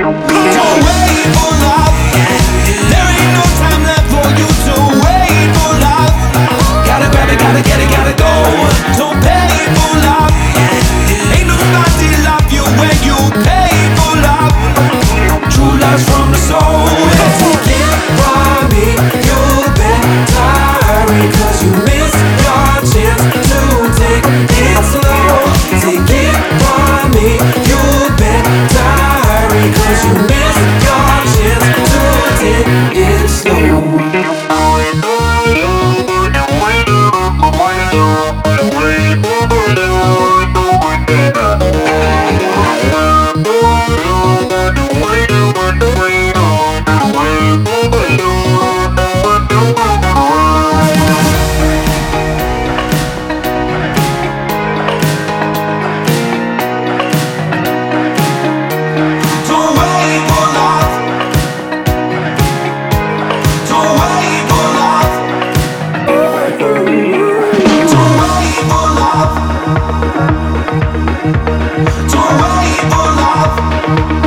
Don't wait for love. There ain't no time left for you to wait for love. Gotta grab it, gotta get it, gotta go. Don't pay for love. Ain't nobody love you when you pay for love. True love's from the soul. Get from me, you better hurry, 'cause you missed your chance to take it slow. Take it from me, you better hurry, 'cause you missed your chance to take it slow. Don't wait for love.